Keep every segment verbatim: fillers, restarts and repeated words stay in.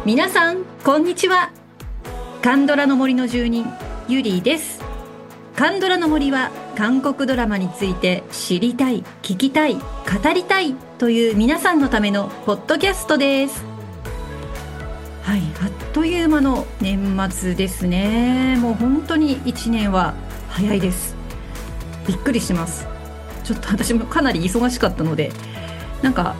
皆さんこんにちは。カンドラの森の住人ゆりです。カンドラの森は韓国ドラマについて知りたい、聞きたい、語りたいという皆さんのためのポッドキャストです。はい、あっという間の年末ですね。もう本当にいちねんは早いです。びっくりしてます。ちょっと私もかなり忙しかったので、なんか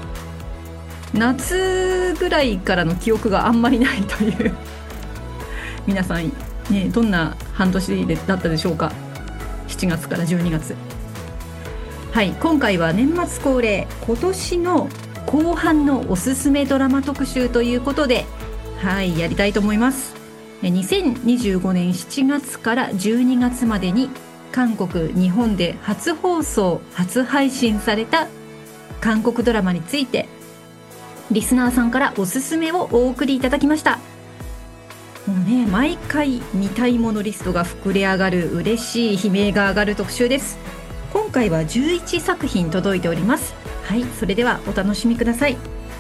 夏ぐらいからの記憶があんまりないという皆さん、ね、どんな半年でだったでしょうか。しちがつからじゅうにがつ。はい、今回は年末恒例、今年の後半のおすすめドラマ特集ということで、はい、やりたいと思います。にせんにじゅうごねんしちがつからじゅうにがつまでに韓国、日本で初放送、初配信された韓国ドラマについてリスナーさんからおすすめをお送りいただきました。もうね、毎回見たいものリストが膨れ上がる、嬉しい悲鳴が上がる特集です。今回はじゅういちさく品届いております。はい、それではお楽しみください。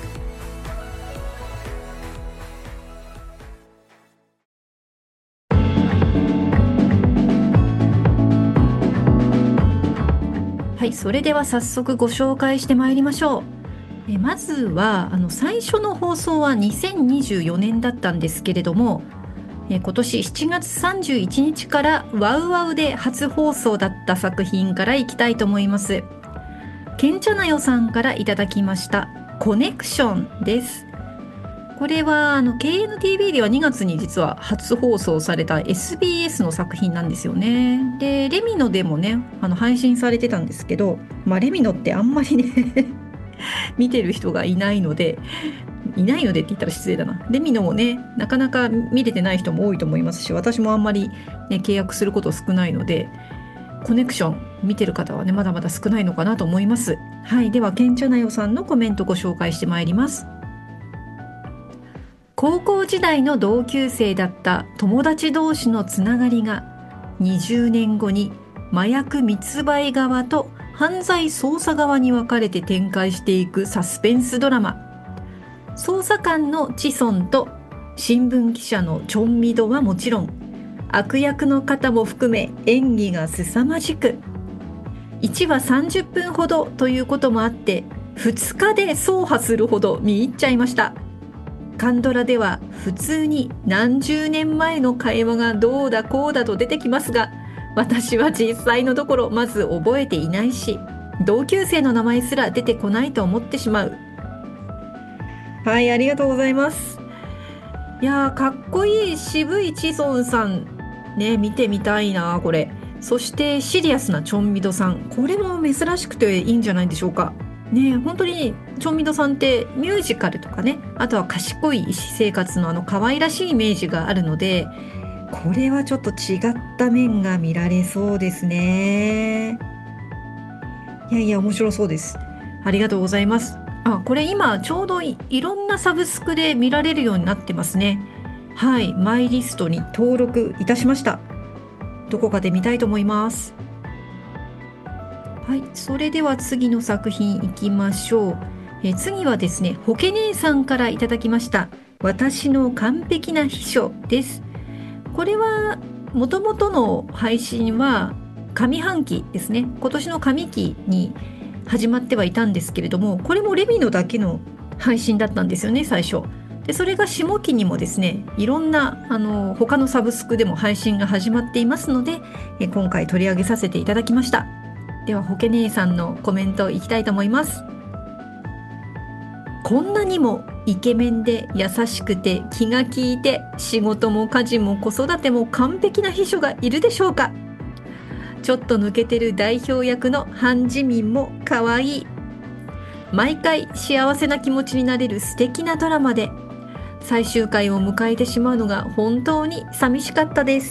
はい、それでは早速ご紹介してまいりましょう。えまずはあの最初の放送はにせんにじゅうよねんだったんですけれども、え今年しちがつさんじゅういちにちからワウワウで初放送だった作品からいきたいと思います。ケンチャナヨさんからいただきましたコネクションです。これはあの ケーエヌティービー ではにがつに実は初放送された エスビーエス の作品なんですよね。でレミノでもねあの配信されてたんですけど、まあ、レミノってあんまりね見てる人がいないのでいないのでって言ったら失礼だな。レミノもねなかなか見れてない人も多いと思いますし、私もあんまり、ね、契約すること少ないので、コネクション見てる方はねまだまだ少ないのかなと思います。はい、ではケンチャナヨさんのコメントご紹介してまいります。高校時代の同級生だった友達同士のつながりがにじゅうねんごに麻薬密売側と犯罪捜査側に分かれて展開していくサスペンスドラマ。捜査官のチソンと新聞記者のチョンミドはもちろん、悪役の方も含め演技が凄まじく、いちわさんじゅっぷんほどということもあってふつかで走破するほど見入っちゃいました。カンドラでは普通に何十年前の会話がどうだこうだと出てきますが、私は実際のところまず覚えていないし、同級生の名前すら出てこないと思ってしまう。はい、ありがとうございます。いやー、かっこいい渋いチソンさんね、見てみたいなこれ。そしてシリアスなチョンミドさん、これも珍しくていいんじゃないでしょうかね。本当にチョンミドさんってミュージカルとかね、あとは賢い医師生活のあの可愛らしいイメージがあるので、これはちょっと違った面が見られそうですね。いやいや面白そうです。ありがとうございます。あ、これ今ちょうど い, いろんなサブスクで見られるようになってますね。はい、マイリストに登録いたしました。どこかで見たいと思います。はい、それでは次の作品いきましょう。え次はですね、ホケ姉さんからいただきました私の完璧な秘書です。これはもともとの配信は上半期ですね、今年の上期に始まってはいたんですけれども、これもレミノだけの配信だったんですよね最初で。それが下期にもですね、いろんなあの他のサブスクでも配信が始まっていますので、え今回取り上げさせていただきました。ではホケ姉さんのコメントいきたいと思います。こんなにもイケメンで優しくて気が利いて仕事も家事も子育ても完璧な秘書がいるでしょうか。ちょっと抜けてる代表役のハン・ジミンも可愛い。毎回幸せな気持ちになれる素敵なドラマで、最終回を迎えてしまうのが本当に寂しかったです。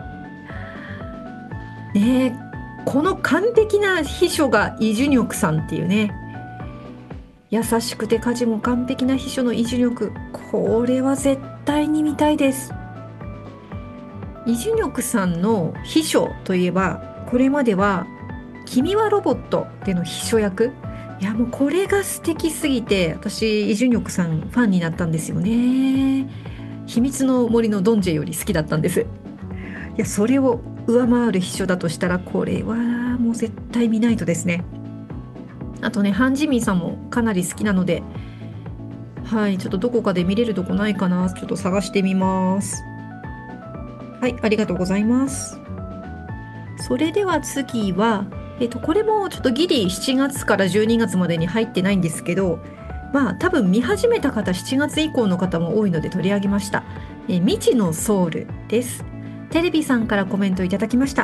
ねえ、この完璧な秘書がイ・ジュニョクさんっていうね、優しくて家事も完璧な秘書のイ・ジュニョク、これは絶対に見たいです。イ・ジュニョクさんの秘書といえば、これまでは君はロボットでの秘書役いやもうこれが素敵すぎて、私イ・ジュニョクさんファンになったんですよね。秘密の森のドンジェより好きだったんです。いやそれを上回る秘書だとしたら、これはもう絶対見ないとですね。あとね、ハン・ジミンさんもかなり好きなので、はい、ちょっとどこかで見れるとこないかな、ちょっと探してみます。はい、ありがとうございます。それでは次は、えっと、これもちょっとギリしちがつからじゅうにがつまでに入ってないんですけど、まあ多分見始めた方、しちがつ以降の方も多いので取り上げました。え未知のソウルです。テレビさんからコメントいただきました。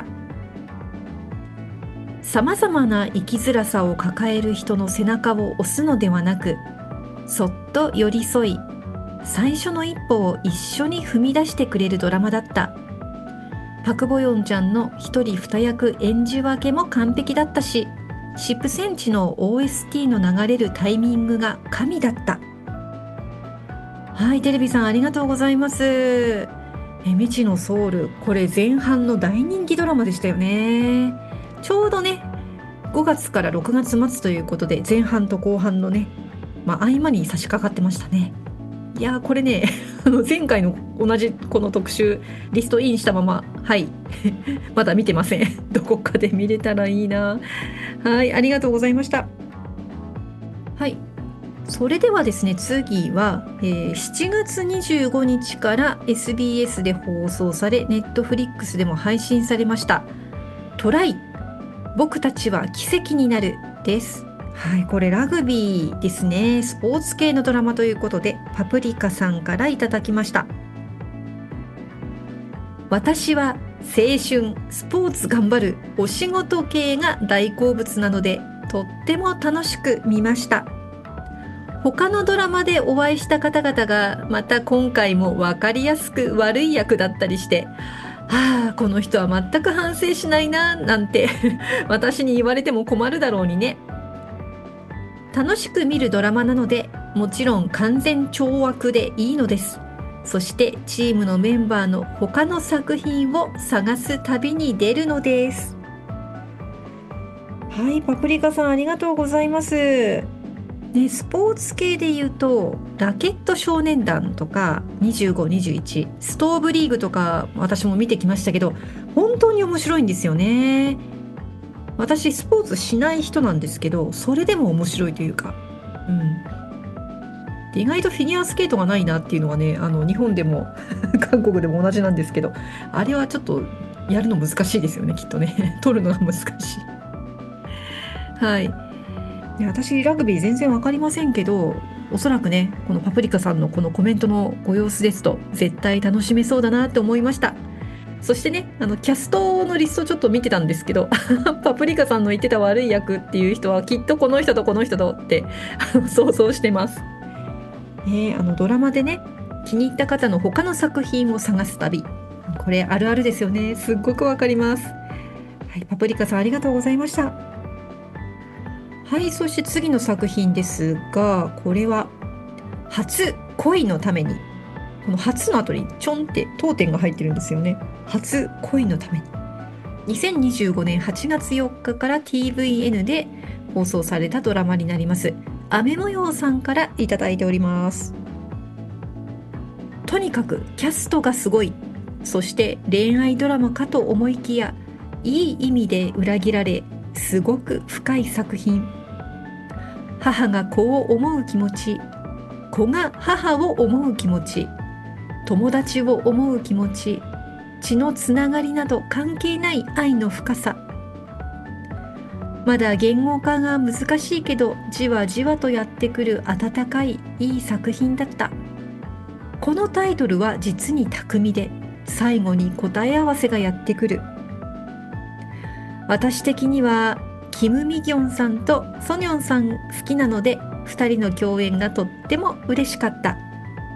さまざまな生きづらさを抱える人の背中を押すのではなく、そっと寄り添い、最初の一歩を一緒に踏み出してくれるドラマだった。パクボヨンちゃんの一人二役演じ分けも完璧だったし、シップセンチの オーエスティー の流れるタイミングが神だった。はい、テレビさんありがとうございます。え未知のソウル、これ前半の大人気ドラマでしたよね。ちょうどね、ごがつからろくがつ末ということで、前半と後半のね、まあ、合間に差し掛かってましたね。いやーこれねあの前回の同じこの特集リストインしたまま、はいまだ見てません。どこかで見れたらいいな。はい、ありがとうございました。はい、それではですね、次は、えー、しちがつにじゅうごにちから エスビーエス で放送され、ネットフリックスでも配信されましたトライ、僕たちは奇跡になるです。はい、これラグビーですね。スポーツ系のドラマということで、パプリカさんからいただきました。私は青春、スポーツ頑張るお仕事系が大好物なので、とっても楽しく見ました。他のドラマでお会いした方々がまた今回も分かりやすく悪い役だったりして、はあ、この人は全く反省しないななんて私に言われても困るだろうにね。楽しく見るドラマなので、もちろん完全懲悪でいいのです。そしてチームのメンバーの他の作品を探す旅に出るのです。はい、パプリカさんありがとうございます。ね、スポーツ系で言うとラケット少年団とかにじゅうご、にじゅういち、ストーブリーグとか私も見てきましたけど、本当に面白いんですよね。私スポーツしない人なんですけど、それでも面白いというか、うん、で意外とフィギュアスケートがないなっていうのがね、あの日本でも韓国でも同じなんですけど、あれはちょっとやるの難しいですよね、きっとね撮るのが難しい。はい。で私ラグビー全然わかりませんけど、おそらくね、このパプリカさんのこのコメントのご様子ですと絶対楽しめそうだなって思いました。そしてね、あのキャストのリストちょっと見てたんですけどパプリカさんの言ってた悪い役っていう人はきっとこの人とこの人とって想像してます、ね、あのドラマでね、気に入った方の他の作品を探す旅、これあるあるですよね。すっごくわかります。はい、パプリカさんありがとうございました。はい、そして次の作品ですが、これは初恋のために、この初の後にちょんって当点が入ってるんですよね。初恋のために。にせんにじゅうごねんはちがつよっかから ティーブイエヌ で放送されたドラマになります。雨模様さんからいただいております。とにかくキャストがすごい。そして恋愛ドラマかと思いきや、いい意味で裏切られ、すごく深い作品。母が子を思う気持ち、子が母を思う気持ち、友達を思う気持ち、血のつながりなど関係ない愛の深さ。まだ言語化が難しいけど、じわじわとやってくる温かいいい作品だった。このタイトルは実に巧みで、最後に答え合わせがやってくる。私的にはキム・ミギョンさんとソニョンさん好きなので、ふたりの共演がとっても嬉しかった。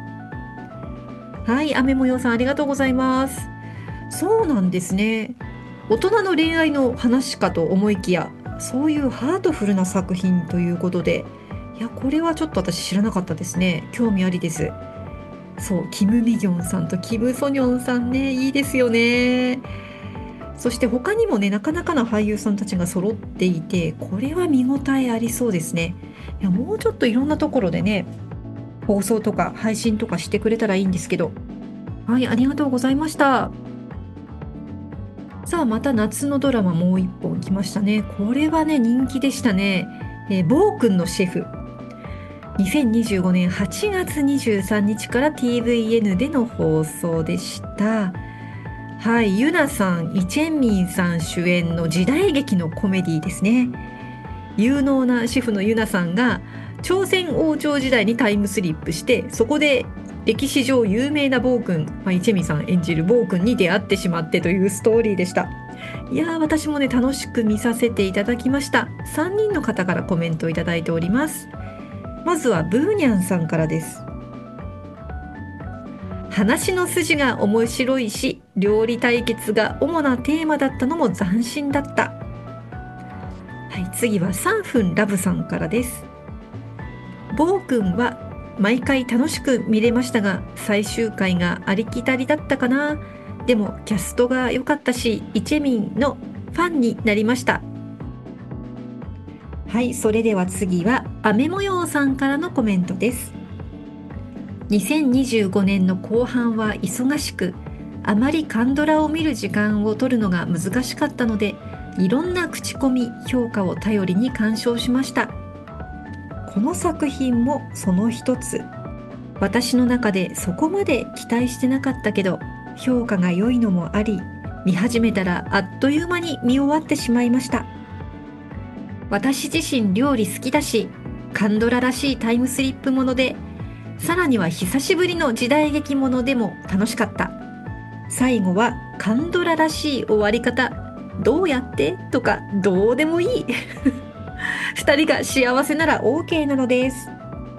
はい、雨模様さんありがとうございます。そうなんですね。大人の恋愛の話かと思いきや、そういうハートフルな作品ということで、いやこれはちょっと私知らなかったですね。興味ありです。そう、キム・ミギョンさんとキム・ソニョンさんね、いいですよね。 そして他にもね、なかなかの俳優さんたちが揃っていて、これは見応えありそうですね。いや、もうちょっといろんなところでね、放送とか配信とかしてくれたらいいんですけど。はい、ありがとうございました。さあ、また夏のドラマもう一本来ましたね。これはね、人気でしたね。えー、暴君のシェフ。にせんにじゅうごねんはちがつにじゅうさんにちから ティーブイエヌ での放送でした。はい、ユナさん、イ・チェンミンさん主演の時代劇のコメディですね。有能な主婦のユナさんが朝鮮王朝時代にタイムスリップして、そこで歴史上有名な暴君、まあ、イ・チェミンさん演じる暴君に出会ってしまってというストーリーでした。いやー、私もね、楽しく見させていただきました。さんにんの方からコメントをいただいております。まずはブーニャンさんからです。話の筋が面白いし、料理対決が主なテーマだったのも斬新だった。はい、次はさんぷんラブさんからです。暴君は毎回楽しく見れましたが、最終回がありきたりだったかな。でもキャストが良かったし、イ・チェミンのファンになりました。はい、それでは次は雨模様さんからのコメントです。にせんにじゅうごねんの後半は忙しく、あまりカンドラを見る時間を取るのが難しかったので、いろんな口コミ、評価を頼りに鑑賞しました。この作品もその一つ。私の中でそこまで期待してなかったけど、評価が良いのもあり、見始めたらあっという間に見終わってしまいました。私自身料理好きだし、カンドラらしいタイムスリップもので、さらには久しぶりの時代劇ものでも楽しかった。最後はカンドラらしい終わり方、どうやってとかどうでもいい。二人が幸せなら オーケー なのです。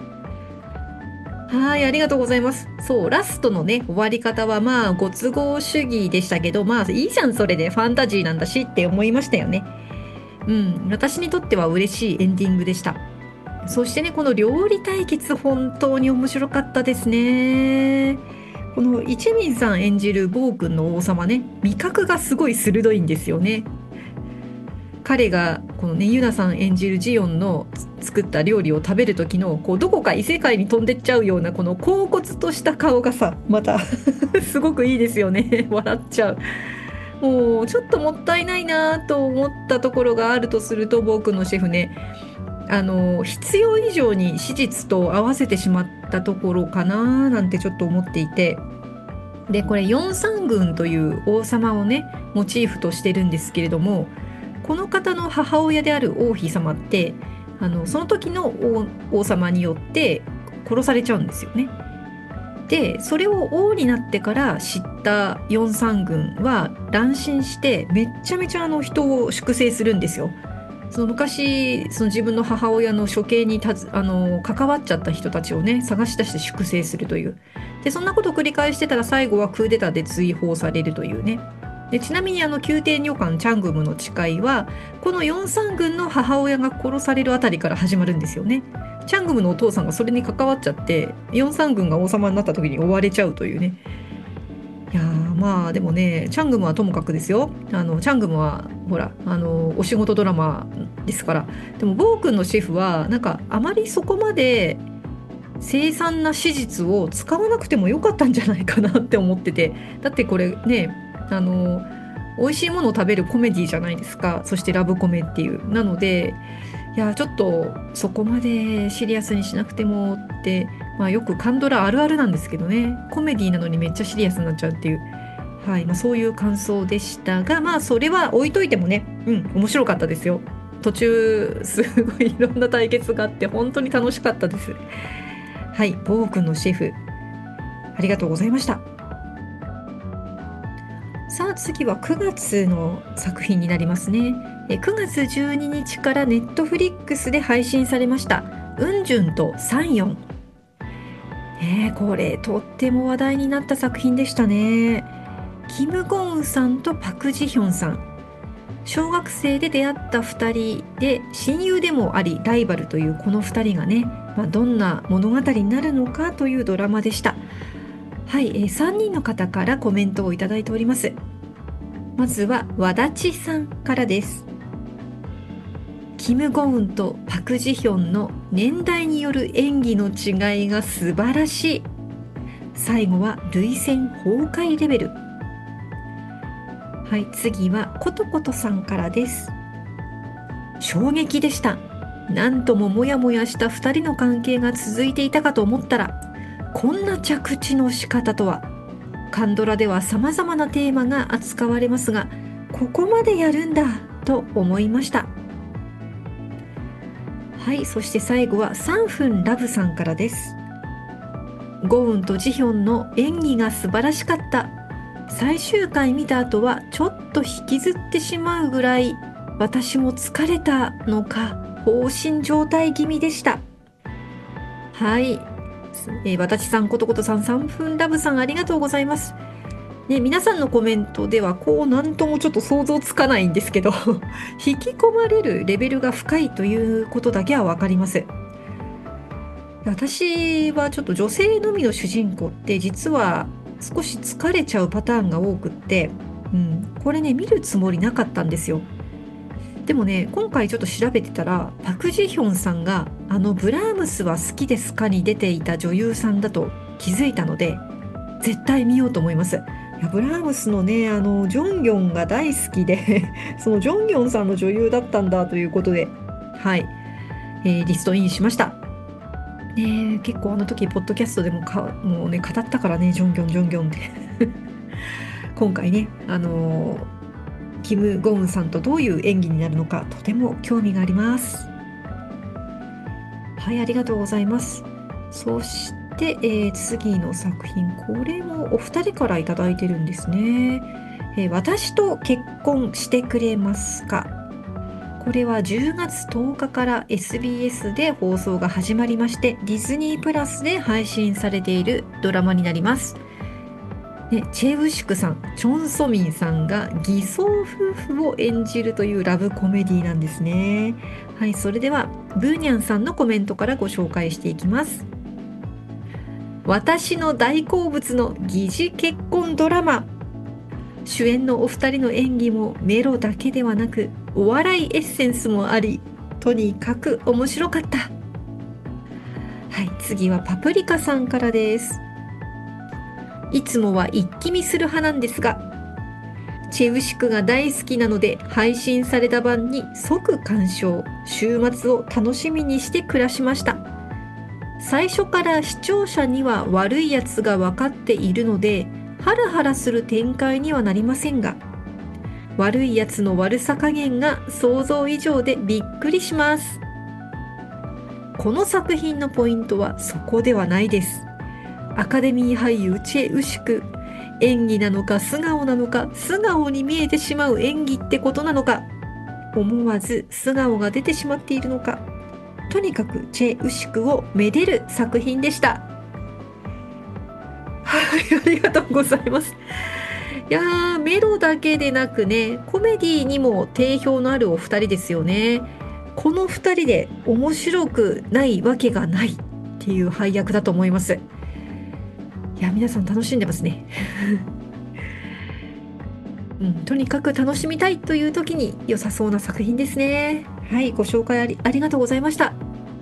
はい、ありがとうございます。そう、ラストのね、終わり方はまあ、ご都合主義でしたけど、まあ、いいじゃん、それで。ファンタジーなんだしって思いましたよね。うん、私にとっては嬉しいエンディングでした。そしてね、この料理対決、本当に面白かったですね。このイ・チェミンさん演じる暴君の王様ね、味覚がすごい鋭いんですよね。彼がこのね、ユナさん演じるジヨンの作った料理を食べる時のこうどこか異世界に飛んでっちゃうようなこの恍惚とした顔がさ、またすごくいいですよね。笑っちゃう。もうちょっともったいないなと思ったところがあるとすると、僕のシェフね、あの必要以上に史実と合わせてしまったところかななんてちょっと思っていて、でこれヨン・サングンという王様をねモチーフとしてるんですけれども、この方の母親である王妃様ってあのその時の 王, 王様によって殺されちゃうんですよね。でそれを王になってから知ったヨン・サングンは乱心してめっちゃめちゃあの人を粛清するんですよ。その昔その自分の母親の処刑にたずあの関わっちゃった人たちをね探し出して粛清するという。でそんなことを繰り返してたら最後はクーデターで追放されるというね。でちなみにあの宮廷女官チャングムの誓いはこのヨン・サングンの母親が殺されるあたりから始まるんですよね。チャングムのお父さんがそれに関わっちゃってヨン・サングンが王様になった時に追われちゃうというね。いやーまあでもね、チャングムはともかくですよ。あのチャングムはほらあのお仕事ドラマですから。でも暴君のシェフはなんかあまりそこまで凄惨な史実を使わなくてもよかったんじゃないかなって思ってて、だってこれねあの美味しいものを食べるコメディじゃないですか。そしてラブコメっていうなので、いやちょっとそこまでシリアスにしなくてもって、まあ、よくカンドラあるあるなんですけどね、コメディなのにめっちゃシリアスになっちゃうっていう、はいまあ、そういう感想でしたが、まあそれは置いといてもね、うん面白かったですよ。途中すごいいろんな対決があって本当に楽しかったです。はい、暴君のシェフありがとうございました。さあ次はくがつの作品になりますね。くがつじゅうににちからネットフリックスで配信されましたウンジュンとサンヨン。えー、これとっても話題になった作品でしたね。キム・ゴンウさんとパク・ジヒョンさん、小学生で出会ったふたりで親友でもありライバルというこのふたりがね、まあ、どんな物語になるのかというドラマでした。はい、えー、さんにんの方からコメントをいただいております。 まずは和立さんからです。キム・ゴウンとパク・ジヒョンの年代による演技の違いが素晴らしい。最後は涙腺崩壊レベル。はい、次はことことさんからです。衝撃でした。なんともモヤモヤしたふたりの関係が続いていたかと思ったら、こんな着地の仕方とは。カンドラでは様々なテーマが扱われますが、ここまでやるんだと思いました。はい、そして最後はさんぷんラブさんからです。ゴウンとジヒョンの演技が素晴らしかった。最終回見た後はちょっと引きずってしまうぐらい、私も疲れたのか放心状態気味でした。はい、えー、わたちさん、ことことさん、さんぷんラブさん、ありがとうございます。ね、皆さんのコメントではこうなんともちょっと想像つかないんですけど引き込まれるレベルが深いということだけは分かります。私はちょっと女性のみの主人公って実は少し疲れちゃうパターンが多くって、うん、これね見るつもりなかったんですよ。でもね、今回ちょっと調べてたらパク・ジヒョンさんがあのブラームスは好きですかに出ていた女優さんだと気づいたので、絶対見ようと思います。いやブラームスのね、あのジョンギョンが大好きでそのジョンギョンさんの女優だったんだということで、はい、えー、リストインしました。ね、結構あの時ポッドキャストでもかもうね語ったからね、ジョンギョンジョンギョンって今回ね、あのー、キム・ゴウンさんとどういう演技になるのかとても興味があります。はい、ありがとうございます。そしてで、えー、次の作品、これもお二人からいただいてるんですね。えー、私と結婚してくれますか。これはじゅうがつとおかから エスビーエス で放送が始まりまして、ディズニープラスで配信されているドラマになります。ね、チェ・ウシクさん、チョン・ソミンさんが偽装夫婦を演じるというラブコメディなんですね。はい、それではブーニャンさんのコメントからご紹介していきます。私の大好物の疑似結婚ドラマ。主演のお二人の演技もメロだけではなくお笑いエッセンスもあり、とにかく面白かった。はい、次はパプリカさんからです。いつもは一気見する派なんですが、チェウシクが大好きなので配信された晩に即鑑賞、週末を楽しみにして暮らしました。最初から視聴者には悪いやつが分かっているのでハラハラする展開にはなりませんが、悪いやつの悪さ加減が想像以上でびっくりします。この作品のポイントはそこではないです。アカデミー俳優チェ・ウシク、演技なのか素顔なのか、素顔に見えてしまう演技ってことなのか、思わず素顔が出てしまっているのか、とにかくチェ・ウシクをめでる作品でした。はい、ありがとうございます。いやー、メロだけでなくね、コメディにも定評のあるお二人ですよね。この二人で面白くないわけがないっていう配役だと思います。いや、皆さん楽しんでますね。うん、とにかく楽しみたいという時に良さそうな作品ですね。はい、ご紹介あり、ありがとうございました。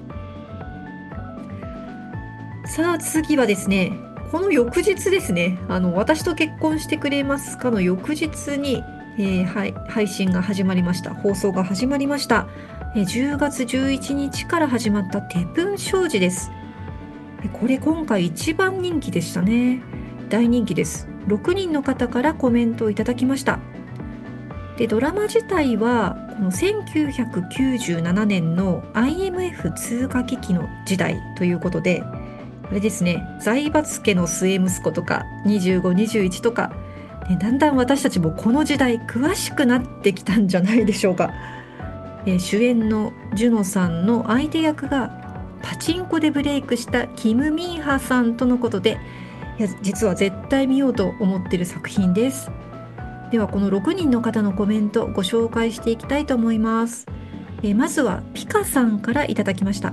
さあ次はですね、この翌日ですね、あの私と結婚してくれますかの翌日に、えーはい、配信が始まりました。放送が始まりました。えー、じゅうがつじゅういちにちから始まったテプン商事です。これ今回一番人気でしたね。大人気です。ろくにんの方からコメントをいただきました。で、ドラマ自体はこのせんきゅうひゃくきゅうじゅうななねんの アイエムエフ 通貨危機の時代ということで、あれですね、財閥家の末息子とかにじゅうご、にじゅういちとか、ね、だんだん私たちもこの時代詳しくなってきたんじゃないでしょうか。えー、主演のジュノさんの相手役がパチンコでブレイクしたキム・ミンハさんとのことで、いや実は絶対見ようと思っている作品です。ではこのろくにんの方のコメントご紹介していきたいと思います。えー、まずはピカさんからいただきました。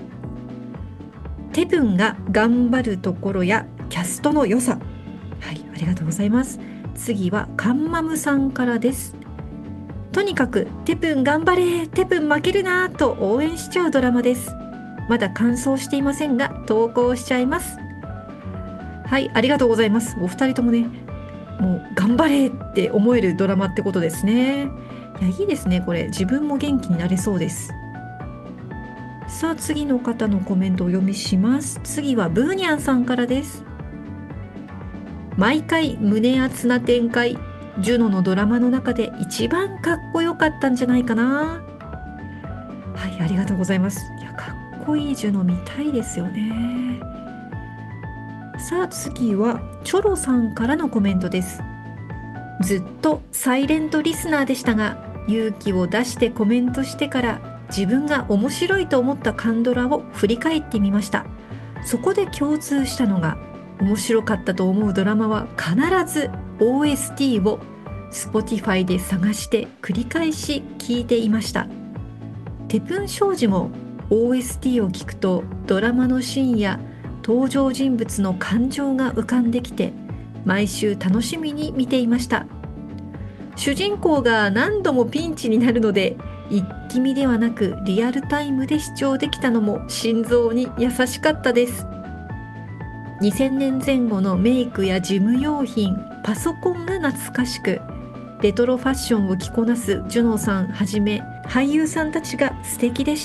テプンが頑張るところやキャストの良さ、はい、ありがとうございます。 次はカンマムさんからです。とにかくテプン頑張れ、テプン負けるなと応援しちゃうドラマです。まだ完走していませんが投稿しちゃいます。はい、ありがとうございます。お二人ともね、もう頑張れって思えるドラマってことですね。いや、いいですね。これ自分も元気になれそうです。さあ、次の方のコメントをお読みします。次はブーニャンさんからです。毎回胸熱な展開、ジュノのドラマの中で一番かっこよかったんじゃないかな。はい、ありがとうございます。いや、かっこいいジュノ見たいですよね。さあ、次はチョロさんからのコメントです。ずっとサイレントリスナーでしたが、勇気を出してコメントしてから自分が面白いと思ったカンドラを振り返ってみました。そこで共通したのが、面白かったと思うドラマは必ず オーエスティー を Spotify で探して繰り返し聞いていました。テプン商事も オーエスティー を聞くとドラマのシーンや登場人物の感情が浮かんできて、毎週楽しみに見ていました。主人公が何度もピンチになるので、一気見ではなくリアルタイムで視聴できたのも心臓に優しかったです。にせんねんぜん後のメイクや事務用品、パソコンが懐かしく、レトロファッションを着こなすジュノさんはじめ俳優さんたちが素敵でした。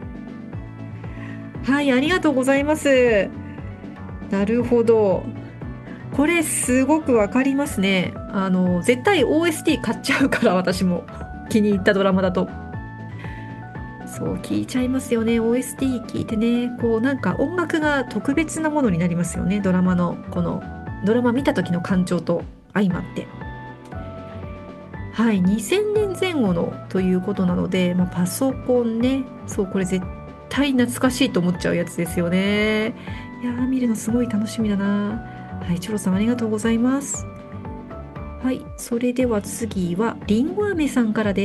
はい、ありがとうございます。なるほど。これすごくわかりますね。あの絶対 オーエスティー 買っちゃうから、私も気に入ったドラマだとそう聞いちゃいますよね。 オーエスティー 聞いてね、こうなんか音楽が特別なものになりますよね。ドラマのこのドラマ見た時の感情と相まって。はい、にせんねんぜん後のということなので、まあ、パソコンね、そうこれ絶対懐かしいと思っちゃうやつですよね。いやー、見るのすごい楽しみだな。はい、チョロさんありがとうございます。はい、それでは次はりんご飴さんからです。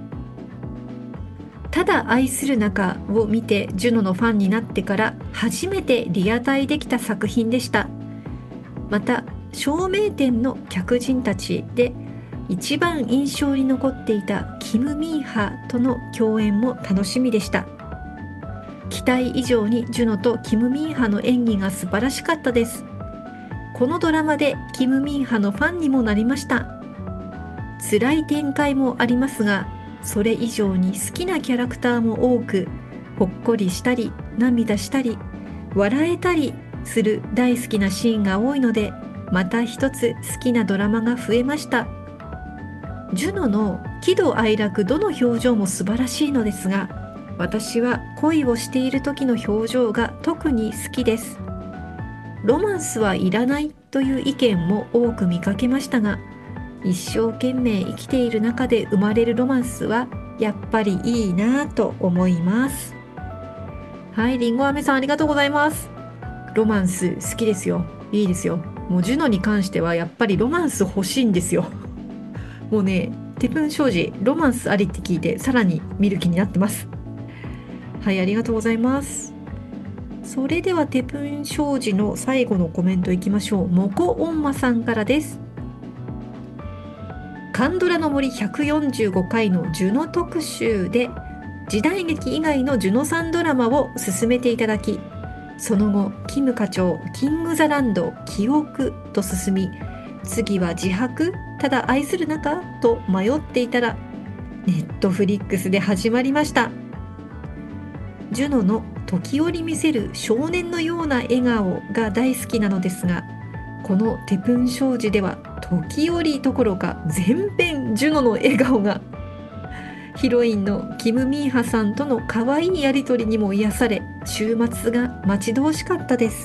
ただ愛する中を見てジュノのファンになってから初めてリアタイできた作品でした。また照明店の客人たちで一番印象に残っていたキム・ミーハとの共演も楽しみでした。期待以上にジュノとキム・ミーハの演技が素晴らしかったです。このドラマでキム・ミーハのファンにもなりました。辛い展開もありますが、それ以上に好きなキャラクターも多く、ほっこりしたり涙したり笑えたりする大好きなシーンが多いので、また一つ好きなドラマが増えました。ジュノの喜怒哀楽どの表情も素晴らしいのですが、私は恋をしている時の表情が特に好きです。ロマンスはいらないという意見も多く見かけましたが、一生懸命生きている中で生まれるロマンスはやっぱりいいなぁと思います。はい、りんご飴さんありがとうございます。ロマンス好きですよ。いいですよ。もうジュノに関してはやっぱりロマンス欲しいんですよ。もうね、テプン商事ロマンスありって聞いてさらに見る気になってます。はい、ありがとうございます。それではテプン商事の最後のコメントいきましょう。モコオンマさんからです。カンドラの森ひゃくよんじゅうごかいのジュノ特集で時代劇以外のジュノさんドラマを進めていただき、その後キム課長キングザランド記憶と進み、次は自白ただ愛する中と迷っていたらネットフリックスで始まりました。ジュノの時折見せる少年のような笑顔が大好きなのですが、このテプン商事では時折どころか全編ジュノの笑顔が、ヒロインのキム・ミーハさんとの可愛いやりとりにも癒され、週末が待ち遠しかったです。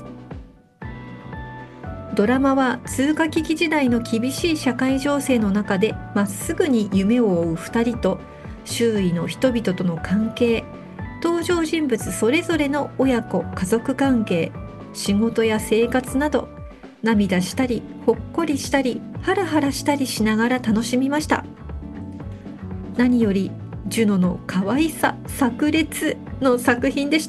ドラマは通過危機時代の厳しい社会情勢の中でまっすぐに夢を追うふたりと周囲の人々との関係、登場人物それぞれの親子家族関係、仕事や生活など涙したりほっこりしたりハラハラしたりしながら楽しみました。何よりジュノの可愛さ炸裂の作品でした。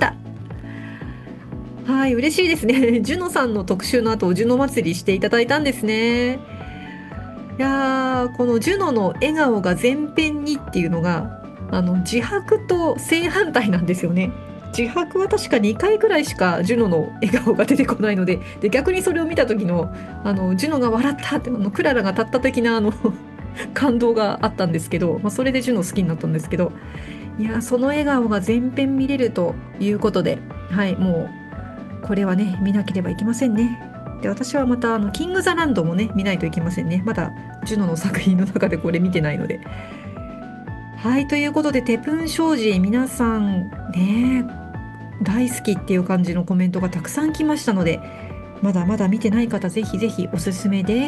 はい、嬉しいですね。ジュノさんの特集の後ジュノ祭りしていただいたんですね。 いやー、このジュノの笑顔が全編にっていうのが、あの自白と正反対なんですよね。自白は確かにかいくらいしかジュノの笑顔が出てこないので、で逆にそれを見た時のあのジュノが笑ったって、あのクララが立った的なあの感動があったんですけど、まあ、それでジュノ好きになったんですけど、いやその笑顔が全編見れるということで、はい、もうこれはね見なければいけませんね。で私はまたあのキング・ザ・ランドもね見ないといけませんね。まだジュノの作品の中でこれ見てないので。はい、ということでテプン商事皆さんね大好きっていう感じのコメントがたくさん来ましたので、まだまだ見てない方ぜひぜひおすすめです。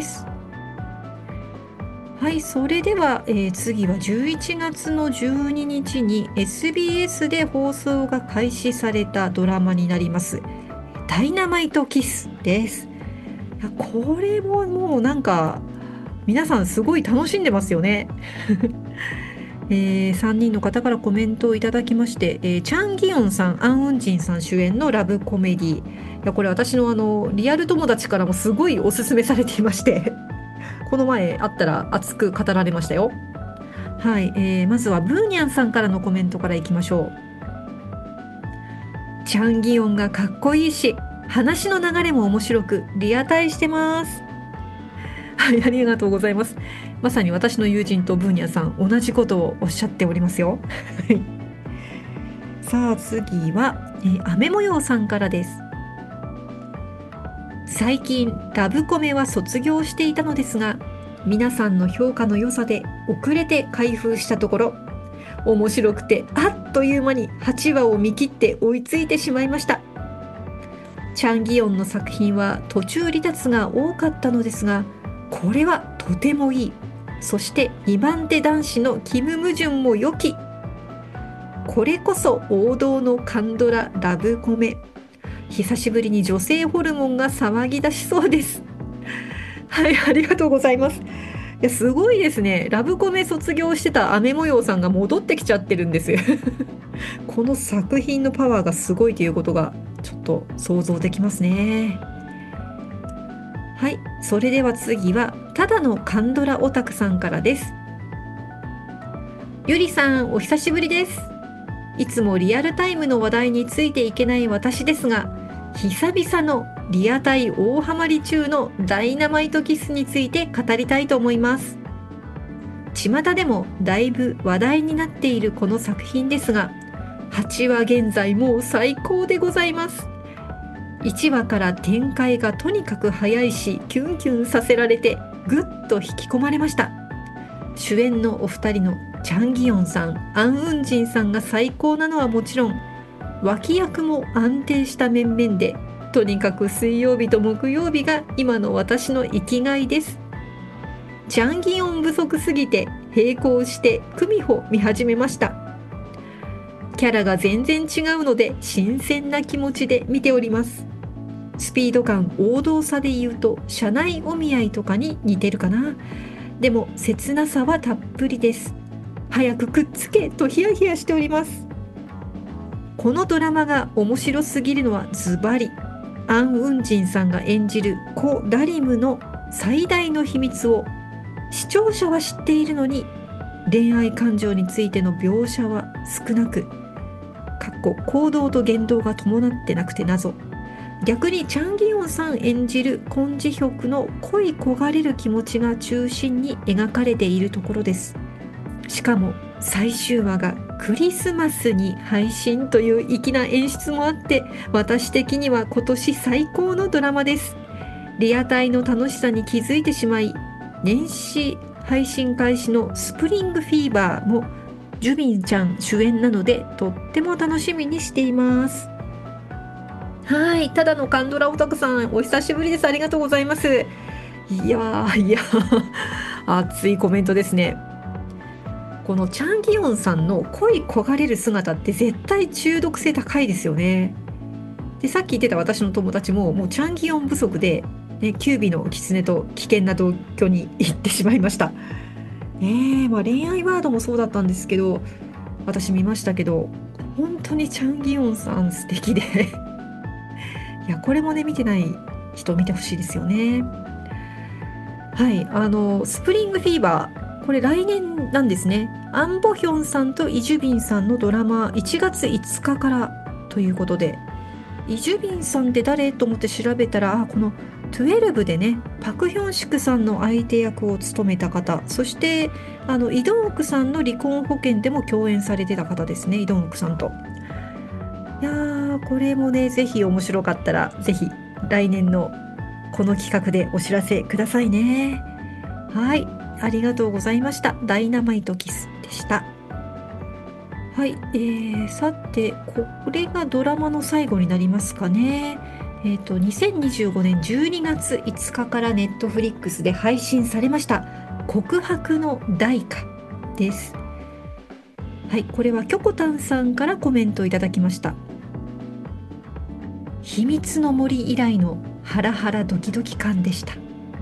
はい、それでは、えー次はじゅういちがつのじゅうににちに エスビーエス で放送が開始されたドラマになりますダイナマイトキスです。いやこれももうなんか皆さんすごい楽しんでますよね。えーさんにんの方からコメントをいただきまして、えーチャン・ギヨンさん、アン・ウンジンさん主演のラブコメディ。いやこれ私のあのリアル友達からもすごいおすすめされていましてこの前会ったら熱く語られましたよ。はい、えーまずはブーニャンさんからのコメントからいきましょう。チャン・ギヨンがかっこいいし、話の流れも面白くリアタイしてます。はい、ありがとうございます。まさに私の友人とブーニャンさん同じことをおっしゃっておりますよ。はいさあ次は、えー、雨模様さんからです。最近ラブコメは卒業していたのですが、皆さんの評価の良さで遅れて開封したところ、面白くてあっという間にはちわを見切って追いついてしまいました。チャン・ギヨンの作品は途中離脱が多かったのですが、これはとてもいい。そしてにばん手男子のキム・ムジュンも良き。これこそ王道のカンドララブコメ。久しぶりに女性ホルモンが騒ぎ出しそうです。はい、ありがとうございます。いやすごいですね。ラブコメ卒業してた雨模様さんが戻ってきちゃってるんですこの作品のパワーがすごいということがちょっと想像できますね。はい、それでは次はただのカンドラオタクさんからです。ゆりさんお久しぶりです。いつもリアルタイムの話題についていけない私ですが、久々のリアタイ大ハマり中のダイナマイトキスについて語りたいと思います。巷でもだいぶ話題になっているこの作品ですが、はちわ現在もう最高でございます。いちわから展開がとにかく早いし、キュンキュンさせられてぐっと引き込まれました。主演のお二人のチャン・ギヨンさん、アン・ウンジンさんが最高なのはもちろん、脇役も安定した面々で、とにかく水曜日と木曜日が今の私の生きがいです。チャン・ギヨン不足すぎて並行してクミホ見始めました。キャラが全然違うので新鮮な気持ちで見ております。スピード感、王道さで言うと社内お見合いとかに似てるかな。でも切なさはたっぷりです。早くくっつけとヒヤヒヤしております。このドラマが面白すぎるのはズバリアン・ウンジンさんが演じるコ・ダリムの最大の秘密を視聴者は知っているのに、恋愛感情についての描写は少なく、かっこ行動と言動が伴ってなくて謎。逆にチャン・ギヨンさん演じるコン・ジヒョクの恋焦がれる気持ちが中心に描かれているところです。しかも最終話がクリスマスに配信という粋な演出もあって、私的には今年最高のドラマです。リアタイの楽しさに気づいてしまい、年始配信開始のスプリングフィーバーもジュビンちゃん主演なのでとっても楽しみにしています。はい、ただのカンドラオタクさんお久しぶりです。ありがとうございます。いやーいやー熱いコメントですね。このチャン・ギヨンさんの恋焦がれる姿って絶対中毒性高いですよね。でさっき言ってた私の友達ももうチャン・ギヨン不足で、ね、キュービの狐と危険な同居に行ってしまいました。ねえ、まあ、恋愛ワードもそうだったんですけど、私見ましたけど本当にチャン・ギヨンさん素敵でいやこれもね見てない人見てほしいですよね。 はい、あのスプリングフィーバー、これ来年なんですね。アン・ボヒョンさんとイ・ジュビンさんのドラマ、いちがついつかからということで、イ・ジュビンさんって誰と思って調べたら、あ、このじゅうにでね、パク・ヒョンシクさんの相手役を務めた方、そしてあのイ・ドンウクさんの離婚保険でも共演されてた方ですね、イ・ドンウクさんと。いやー、これもね、ぜひ面白かったら、ぜひ来年のこの企画でお知らせくださいね。はい、ありがとうございました。ダイナマイトキスでした。はい、えー、さて、これがドラマの最後になりますかね。えっと、にせんにじゅうごねんじゅうにがついつかからネットフリックスで配信されました、告白の代価です。はい、これはキョコタンさんからコメントいただきました。秘密の森以来のハラハラドキドキ感でした。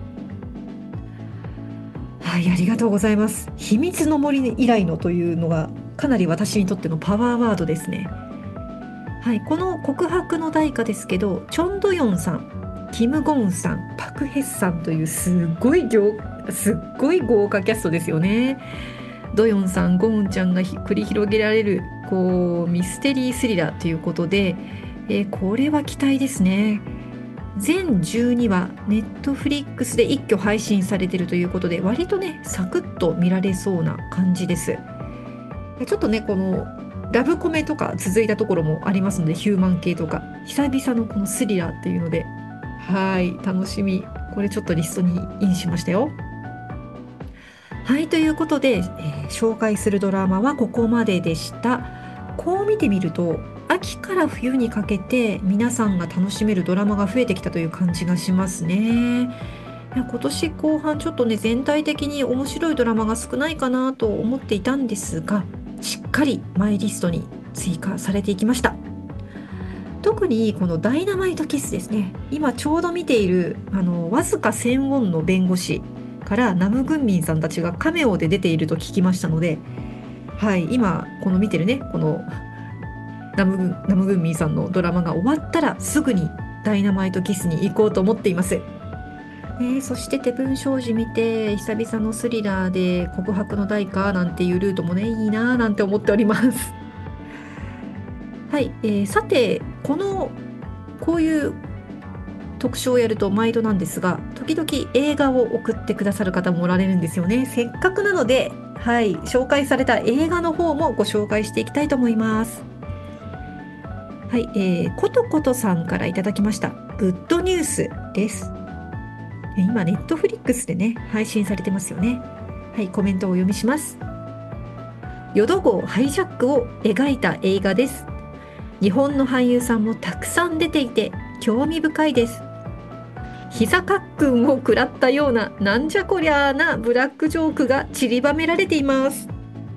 はい、ありがとうございます。秘密の森以来のというのがかなり私にとってのパワーワードですね。はい、この告白の代価ですけど、チョンドヨンさん、キム・ゴンさん、パク・ヘスさんというすっごい行すっごい豪華キャストですよね。ドヨンさん、ゴンちゃんが繰り広げられるこうミステリースリラーということで、えーこれは期待ですね。全じゅうにわネットフリックスで一挙配信されているということで、割とねサクッと見られそうな感じです。ちょっとねこのラブコメとか続いたところもありますので、ヒューマン系とか久々のこのスリラーっていうので、はい楽しみ。これちょっとリストにインしましたよ。はい、ということで、えー紹介するドラマはここまででした。こう見てみると、秋から冬にかけて皆さんが楽しめるドラマが増えてきたという感じがしますね。いや、今年後半ちょっとね全体的に面白いドラマが少ないかなと思っていたんですが、しっかりマイリストに追加されていきました。特にこのダイナマイトキスですね。今ちょうど見ているあのわずかせんウォンの弁護士からナム・グンミンさんたちがカメオで出ていると聞きましたので、はい、今この見てるねこのナムグン、ナムグンミンさんのドラマが終わったらすぐにダイナマイトキスに行こうと思っています。えーそして手文障子見て久々のスリラーで告白の代価なんていうルートもねいいなーなんて思っております。はい、えーさてこのこういう特集をやると毎度なんですが、時々映画を送ってくださる方もおられるんですよね。せっかくなので、はい、紹介された映画の方もご紹介していきたいと思います。はい、えー、ことことさんからいただきましたグッドニュースです。えー今ネットフリックスでね配信されてますよね。はい、コメントをお読みします。淀号ハイジャックを描いた映画です。日本の俳優さんもたくさん出ていて興味深いです。膝かっくんを食らったようななんじゃこりゃーなブラックジョークが散りばめられています。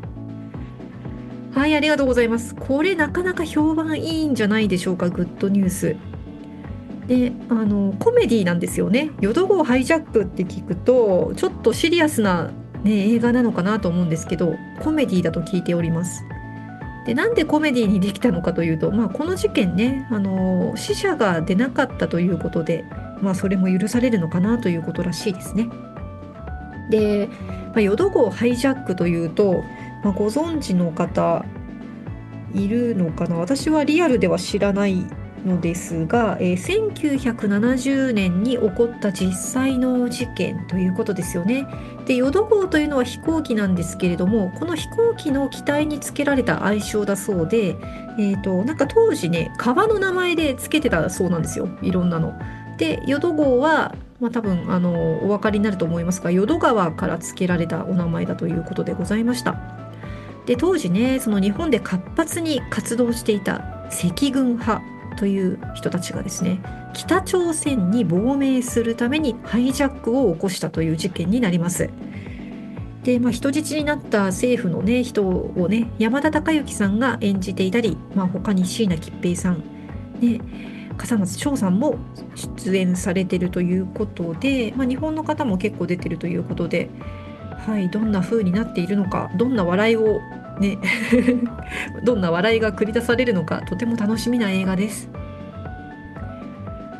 はい、ありがとうございます。これなかなか評判いいんじゃないでしょうか、グッドニュース。で、あのコメディなんですよね。淀号ハイジャックって聞くとちょっとシリアスな、ね、映画なのかなと思うんですけど、コメディだと聞いております。で、なんでコメディにできたのかというと、まあ、この事件ね、あの死者が出なかったということで、まあ、それも許されるのかなということらしいですね。で、まあ、淀号ハイジャックというと、まあ、ご存知の方いるのかな。私はリアルでは知らないのですが、えーせんきゅうひゃくななじゅうねんに起こった実際の事件ということですよね。で、淀号というのは飛行機なんですけれども、この飛行機の機体につけられた愛称だそうで、えーと、なんか当時ね、川の名前でつけてたそうなんですよ、いろんなの。で、淀号は、まあ、多分あのお分かりになると思いますが、淀川からつけられたお名前だということでございました。で、当時ね、その日本で活発に活動していた赤軍派という人たちがですね、北朝鮮に亡命するためにハイジャックを起こしたという事件になります。で、まあ、人質になった政府の、ね、人をね、山田孝之さんが演じていたり、まあ、他に椎名桔平さん、ね、笠松将さんも出演されているということで、まあ、日本の方も結構出てるということで、はい、どんな風になっているのか、どんな笑いをねどんな笑いが繰り出されるのか、とても楽しみな映画です。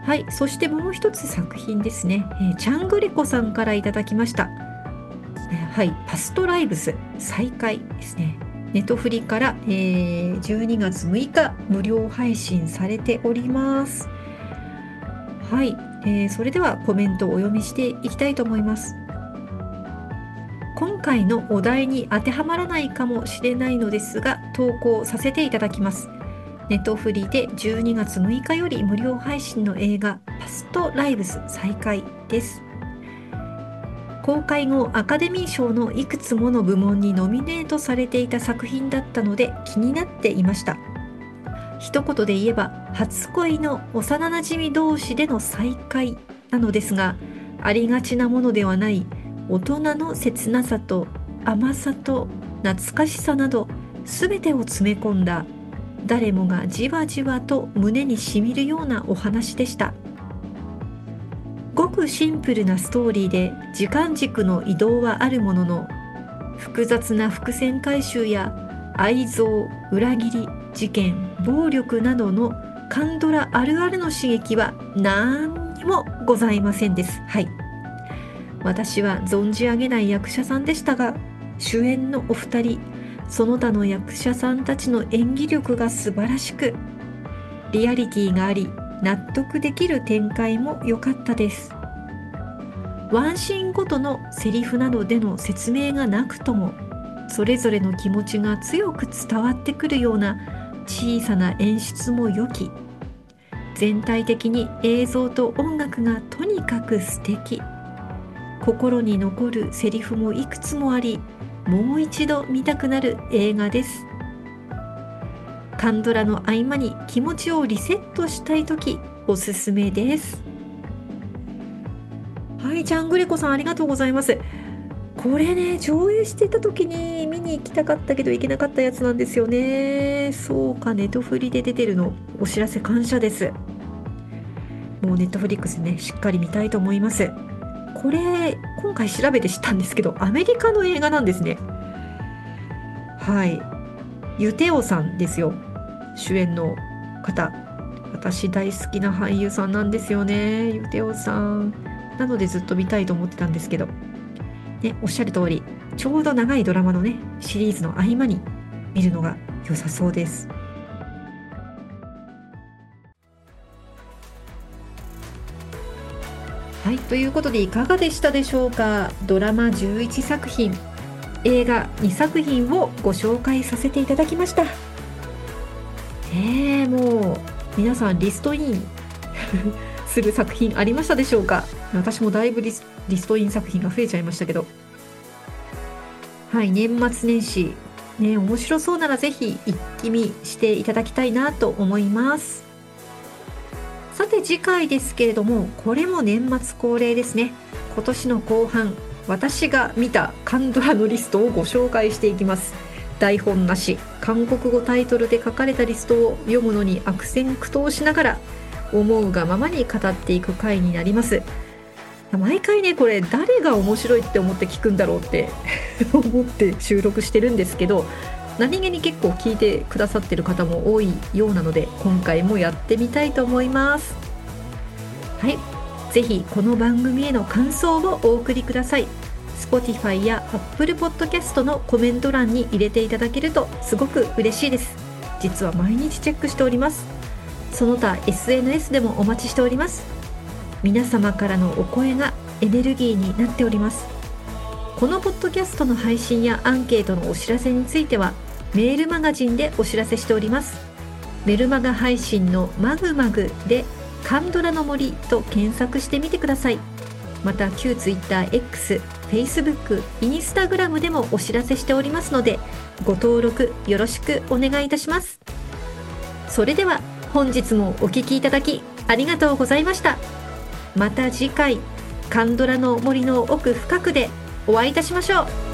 はい、そしてもう一つ作品ですね、えー、チャングリコさんからいただきました。えー、はい、パストライブス再開ですね。ネトフリから、えー、じゅうにがつむいか無料配信されております。はい、えー、それではコメントをお読みしていきたいと思います。今回のお題に当てはまらないかもしれないのですが、投稿させていただきます。ネトフリでじゅうにがつむいかより無料配信の映画パストライブス再開です。公開後アカデミー賞のいくつもの部門にノミネートされていた作品だったので気になっていました。一言で言えば初恋の幼なじみ同士での再会なのですが、ありがちなものではない大人の切なさと甘さと懐かしさなど全てを詰め込んだ、誰もがじわじわと胸にしみるようなお話でした。ごくシンプルなストーリーで時間軸の移動はあるものの、複雑な伏線回収や愛憎、裏切り、事件、暴力などのカンドラあるあるの刺激は何にもございませんです。はい。私は存じ上げない役者さんでしたが、主演のお二人、その他の役者さんたちの演技力が素晴らしく、リアリティがあり、納得できる展開も良かったです。ワンシーンごとのセリフなどでの説明がなくとも、それぞれの気持ちが強く伝わってくるような小さな演出も良き、全体的に映像と音楽がとにかく素敵、心に残るセリフもいくつもあり、もう一度見たくなる映画です。カンドラの合間に気持ちをリセットしたいとき、おすすめです。はい、チャングリコさんありがとうございます。これね、上映してた時に見に行きたかったけど行けなかったやつなんですよね。そうか、ネットフリで出てるの、お知らせ感謝です。もうネットフリックスね、しっかり見たいと思います。これ、今回調べて知ったんですけど、アメリカの映画なんですね。はい。ユテオさんですよ。主演の方。私大好きな俳優さんなんですよね。ユテオさん。なのでずっと見たいと思ってたんですけど。ね、おっしゃる通り、ちょうど長いドラマのね、シリーズの合間に見るのが良さそうです。はい、ということでいかがでしたでしょうか。ドラマじゅういちさく品、映画にさく品をご紹介させていただきました。えー、もう皆さんリストインする作品ありましたでしょうか。私もだいぶリス、リストイン作品が増えちゃいましたけど、はい、年末年始ね、面白そうならぜひ一気見していただきたいなと思います。さて次回ですけれども、これも年末恒例ですね。今年の後半、私が見たカンドラのリストをご紹介していきます。台本なし、韓国語タイトルで書かれたリストを読むのに悪戦苦闘しながら、思うがままに語っていく回になります。毎回ね、これ誰が面白いって思って聞くんだろうって思って収録してるんですけど、何気に結構聞いてくださってる方も多いようなので、今回もやってみたいと思います。はい、ぜひこの番組への感想をお送りください。 Spotify や Apple Podcast のコメント欄に入れていただけるとすごく嬉しいです。実は毎日チェックしております。その他 エスエヌエス でもお待ちしております。皆様からのお声がエネルギーになっております。このポッドキャストの配信やアンケートのお知らせについてはメールマガジンでお知らせしております。メルマガ配信のマグマグでカンドラの森と検索してみてください。また旧 Twitter、X、Facebook、Instagram でもお知らせしておりますので、ご登録よろしくお願いいたします。それでは本日もお聞きいただきありがとうございました。また次回、カンドラの森の奥深くでお会いいたしましょう。